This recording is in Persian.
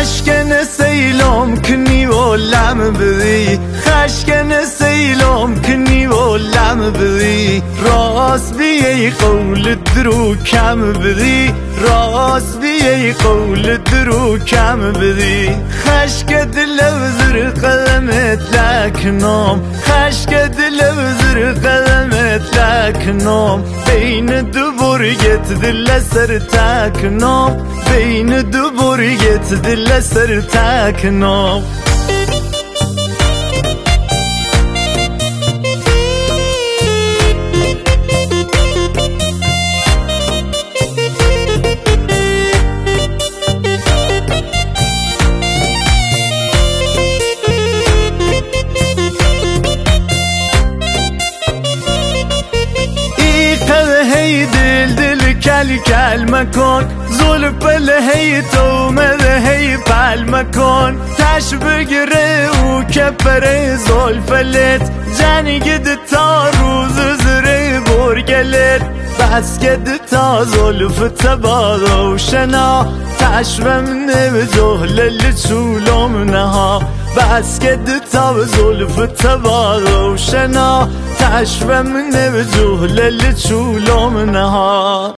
خشکن سیلم کنی و لم بدی خشکن سیلم کنی و لم بدی راست بیای قول درو کم بدی راست بیای قول درو کم بدی خشک دل وزر قدمت لکنم خشک دل وزر قدمت لکنم بین دو برگت دل سر تکنم بین دو برگت دل سر تکنم کل کل مکن زلف هی تو مده هی پل مکن تش بگیره و کپره زلفلت جنگید تا روز زره برگلت بس کد تا زلف تباد و شنا تشوم نو جهلل چولم نها بس کد تا زلف تباد و شنا تشوم نو جهلل چولم نها